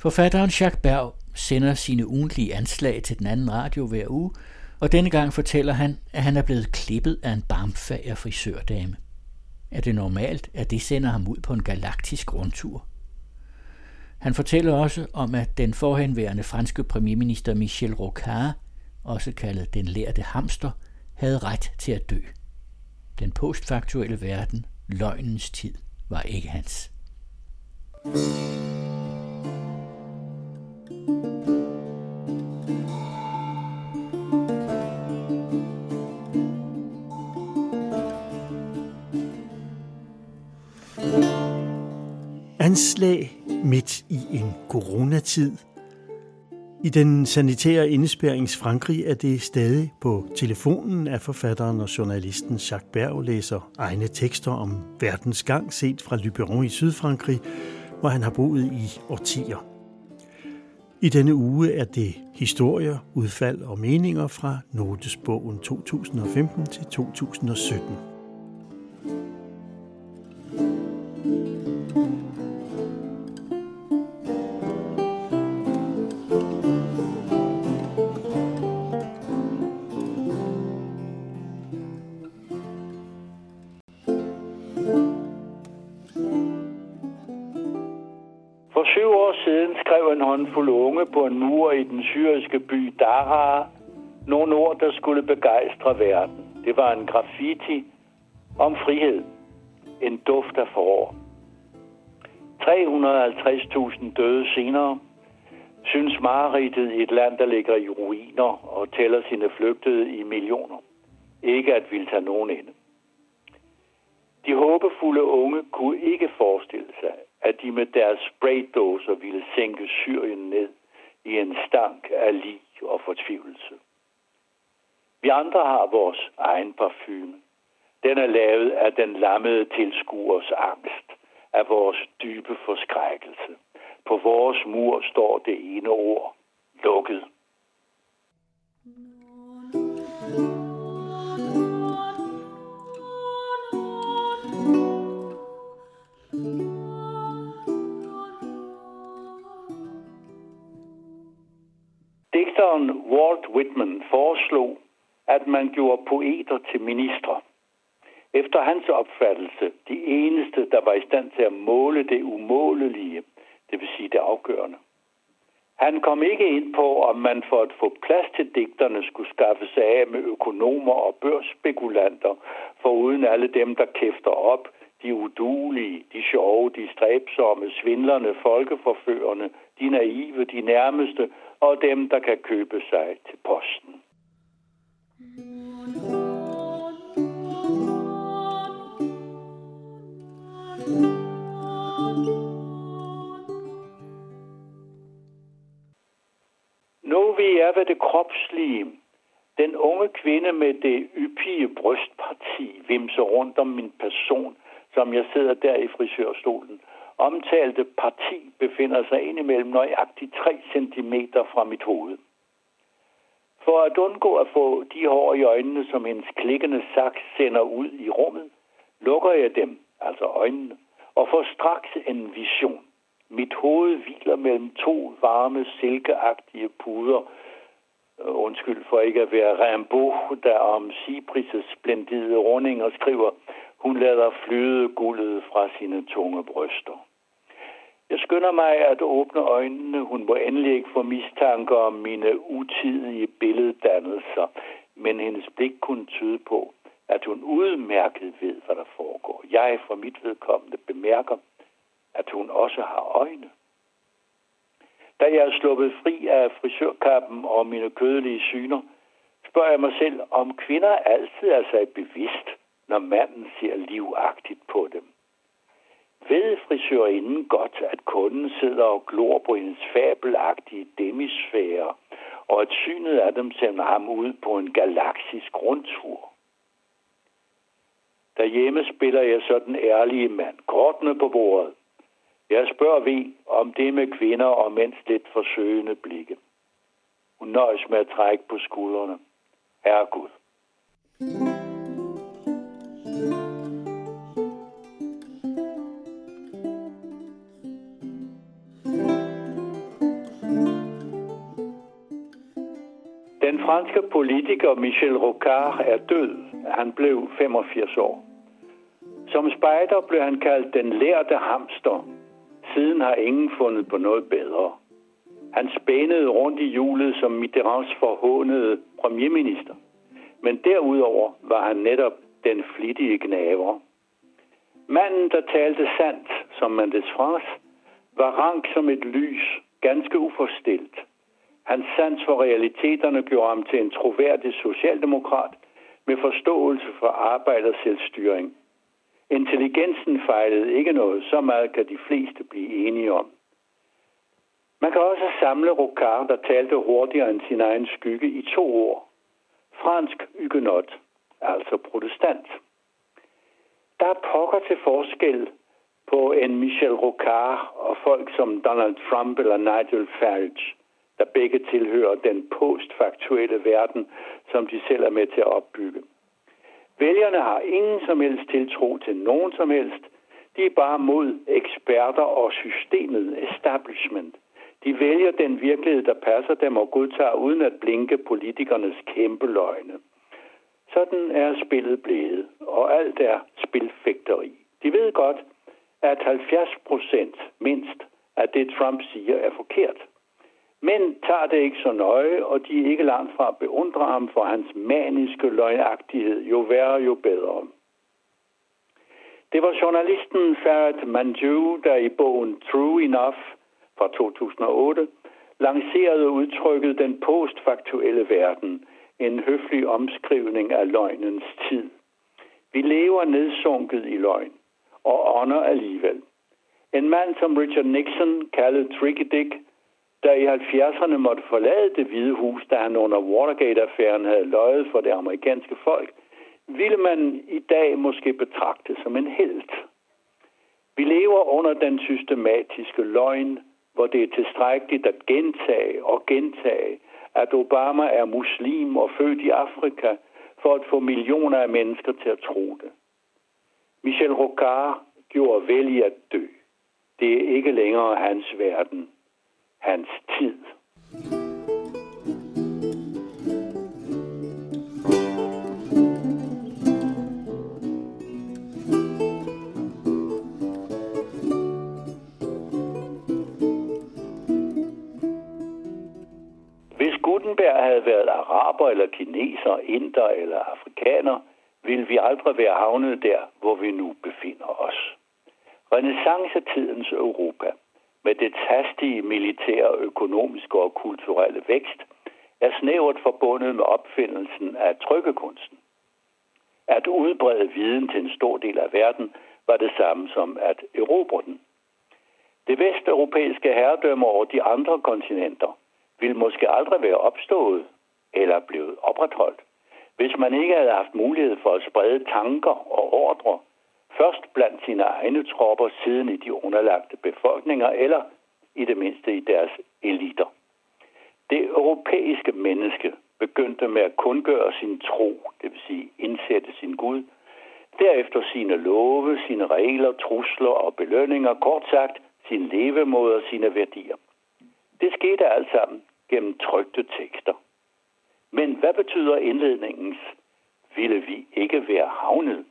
Forfatteren Jacques Berg sender sine ugentlige anslag til den anden radio hver uge, og denne gang fortæller han, at han er blevet klippet af en barmfager frisørdame. Er det normalt, at det sender ham ud på en galaktisk rundtur? Han fortæller også om, at den forhenværende franske premierminister Michel Rocard, også kaldet den lærte hamster, havde ret til at dø. Den postfaktuelle verden, løgnens tid, var ikke hans. Anslag midt i en coronatid. I den sanitære indespærrings Frankrig er det stadig på telefonen, at forfatteren og journalisten Jacques Berg læser egne tekster om verdens gang set fra Luberon i Sydfrankrig, hvor han har boet i årtier. I denne uge er det historier, udfald og meninger fra notesbogen 2015 til 2017. For 7 år siden skrev en håndfuld unge på en mur i den syriske by Daraa nogle ord, der skulle begejstre verden. Det var en graffiti om frihed. En duft af forår. 350.000 døde senere synes mareridtet i et land, der ligger i ruiner og tæller sine flygtede i millioner. Ikke at ville tage nogen ind. De håbefulde unge kunne ikke forestille sig, at de med deres spraydåser ville sænke Syrien ned i en stank af lig og fortvivlelse. Vi andre har vores egen parfume. Den er lavet af den lammede tilskuers angst, af vores dybe forskrækkelse. På vores mur står det ene ord: lukket. Digteren Walt Whitman foreslog, at man gjorde poeter til ministre. Efter hans opfattelse, de eneste, der var i stand til at måle det umålelige, det vil sige det afgørende. Han kom ikke ind på, om man for at få plads til digterne skulle skaffe sig af med økonomer og børsspekulanter, foruden alle dem, der kæfter op, de uduelige, de sjove, de stræbsomme, svindlerne, folkeforførende, de naive, de nærmeste og dem, der kan købe sig til posten. Nu vi er ved det kropslige. Den unge kvinde med det yppige brystparti vimser rundt om min person, som jeg sidder der i frisørstolen. Omtalte parti befinder sig indimellem nøjagtigt 3 centimeter fra mit hoved. For at undgå at få de hår i øjnene, som hendes klikkende saks sender ud i rummet, lukker jeg dem, altså øjnene, og får straks en vision. Mit hoved hviler mellem 2 varme, silkeagtige puder. Undskyld for ikke at være Rimbaud, der om Cipris' splendide rundinger skriver: hun lader flyde guldet fra sine tunge bryster. Jeg skynder mig at åbne øjnene. Hun må endelig ikke få mistanker om mine utidige billeddannelser, men hendes blik kunne tyde på, at hun udmærket ved, hvad der foregår. Jeg for mit vedkommende bemærker, at hun også har øjne. Da jeg er sluppet fri af frisørkappen og mine kødelige syner, spørger jeg mig selv, om kvinder altid er sig bevidst, når manden ser livagtigt på dem. Ved frisørinden godt, at kunden sidder og glor på hendes fabelagtige demisfære, og at synet af dem sender ham ud på en galaktisk rundtur? Derhjemme spiller jeg sådan ærlige mand, kortene på bordet. Jeg spørger V om det med kvinder og mænds lidt forsøgende blikke. Hun nøjes med at trække på skuldrene. Herregud. Den franske politiker Michel Rocard er død. Han blev 85 år. Som spejder blev han kaldt den lærte hamster. Siden har ingen fundet på noget bedre. Han spænede rundt i hjulet som Mitterrands forhånede premierminister. Men derudover var han netop den flittige gnaver. Manden, der talte sandt, som man des France, var rank som et lys, ganske uforstilt. Hans sans for realiteterne gjorde ham til en troværdig socialdemokrat med forståelse for arbejder selvstyring. Intelligensen fejlede ikke noget, så meget kan de fleste blive enige om. Man kan også samle Rocard, der talte hurtigere end sin egen skygge, i 2 ord. Fransk huguenot, altså protestant. Der er pokker til forskel på en Michel Rocard og folk som Donald Trump eller Nigel Farage, der begge tilhører den postfaktuelle verden, som de selv er med til at opbygge. Vælgerne har ingen som helst tiltro til nogen som helst. De er bare mod eksperter og systemet, establishment. De vælger den virkelighed, der passer dem og godtager uden at blinke politikernes kæmpe løgne. Sådan er spillet blevet, og alt er spilfægteri. De ved godt, at 70% mindst af det, Trump siger, er forkert. Men tager det ikke så nøje, og de er ikke langt fra at beundre ham for hans maniske løgnagtighed. Jo værre, jo bedre. Det var journalisten Farhad Manjoo, der i bogen True Enough fra 2008 lancerede udtrykket den postfaktuelle verden, en høflig omskrivning af løgnens tid. Vi lever nedsunket i løgn, og ånder alligevel. En mand som Richard Nixon, kaldet Tricky Dick, der i 70'erne måtte forlade Det Hvide Hus, da han under Watergate-affæren havde løjet for det amerikanske folk, ville man i dag måske betragte som en helt. Vi lever under den systematiske løgn, hvor det er tilstrækkeligt at gentage, at Obama er muslim og født i Afrika, for at få millioner af mennesker til at tro det. Michel Rocard gjorde vel i at dø. Det er ikke længere hans verden, hans tid. Hvis Gutenberg havde været araber eller kineser, inder eller afrikaner, ville vi aldrig være havnet der, hvor vi nu befinder os. Renæssancetidens Europa, med dets hastige militære, økonomiske og kulturelle vækst, er snævert forbundet med opfindelsen af trykkekunsten. At udbrede viden til en stor del af verden var det samme som at erobre den. Det vesteuropæiske herredømme over de andre kontinenter ville måske aldrig være opstået eller blevet opretholdt, hvis man ikke havde haft mulighed for at sprede tanker og ordre, først blandt sine egne tropper, siden i de underlagte befolkninger, eller i det mindste i deres eliter. Det europæiske menneske begyndte med at kundgøre sin tro, det vil sige indsætte sin Gud, derefter sine love, sine regler, trusler og belønninger, kort sagt sin levemåde og sine værdier. Det skete alt sammen gennem trykte tekster. Men hvad betyder indledningens ville vi ikke være havnet?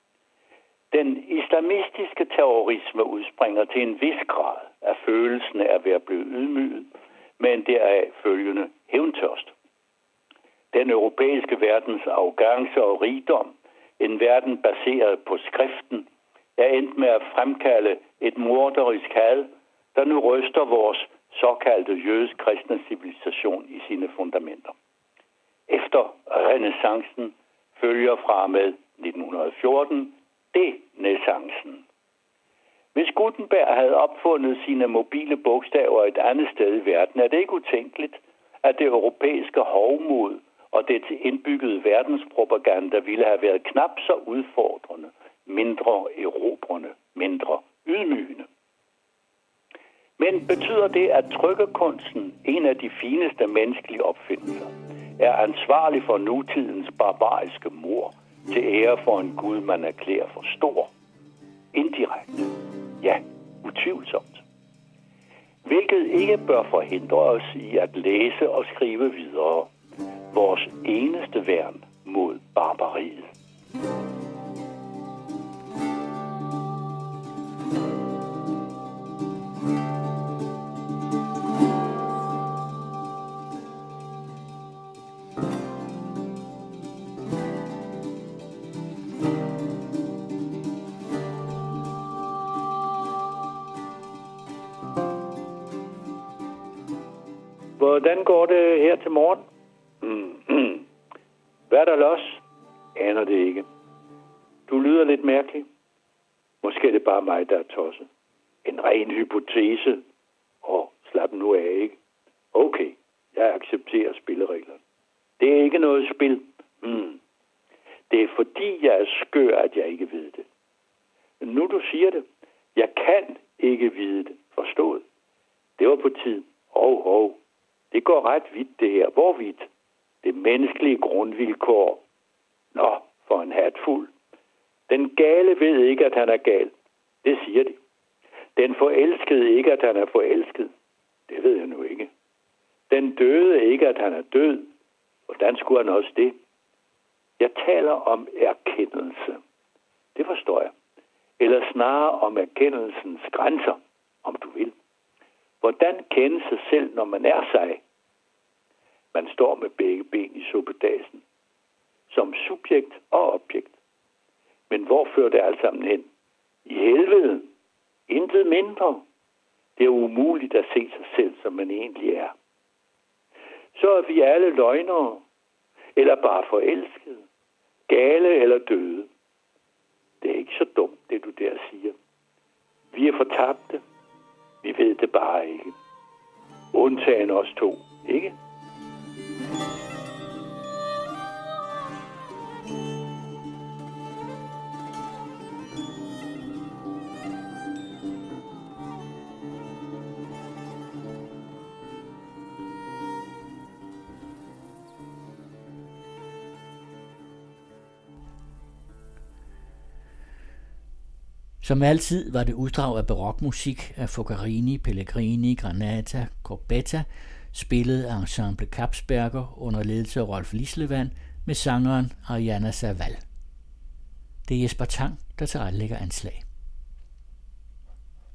Den islamistiske terrorisme udspringer til en vis grad af følelsen af at være blevet ydmyget, men deraf følgende hævntørst. Den europæiske verdens arrogance og rigdom, en verden baseret på skriften, er endt med at fremkalde et morderisk had, der nu ryster vores såkaldte jødisk-kristne civilisation i sine fundamenter. Efter renæssancen følger fra med 1914 denæssancen. Hvis Gutenberg havde opfundet sine mobile bogstaver et andet sted i verden, er det ikke utænkeligt, at det europæiske hovmod og dets indbyggede verdenspropaganda ville have været knap så udfordrende, mindre erobrende, mindre ydmygende. Men betyder det, at trykkekunsten, en af de fineste menneskelige opfindelser, er ansvarlig for nutidens barbariske mord til ære for en Gud, man erklærer for stor? Indirekte. Ja, utvivlsomt. Hvilket ikke bør forhindre os i at læse og skrive videre. vores eneste værn mod barbariet. Hvordan går det her til morgen? Hvad er der los? Aner det ikke. Du lyder lidt mærkelig. Måske er det bare mig, der er tosset. En ren hypotese. Slap nu af, ikke? Okay, jeg accepterer spillereglerne. Det er ikke noget spil. Det er fordi, jeg er skør, at jeg ikke ved det. Nu du siger det, jeg kan ikke vide det. Forstået? Det var på tiden. Det går ret vidt det her. Hvor vidt? Det menneskelige grundvilkår. Nå, for en hatfuld. Den gale ved ikke, at han er gal. Det siger de. Den forelskede ikke, at han er forelsket. Det ved jeg nu ikke. Den døde ikke, at han er død. Hvordan skulle han også det? Jeg taler om erkendelse. Det forstår jeg. Eller snarere om erkendelsens grænser, om du vil. Hvordan kende sig selv, når man er sig? Man står med begge ben i suppedasen. Som subjekt og objekt. Men hvor fører det alt sammen hen? I helvede. Intet mindre. Det er umuligt at se sig selv, som man egentlig er. Så er vi alle løgnere. Eller bare forelskede. Gale eller døde. Det er ikke så dumt, det du der siger. Vi er fortabte. Vi ved det bare ikke. Undtagen os to, ikke? Som altid var det uddrag af barokmusik af Focarini, Pellegrini, Granata, Corbetta, spillet af Ensemble Kapsberger under ledelse af Rolf Lislevand med sangeren Ariana Serval. Det er Jesper Tang, der tilrettelægger anslag.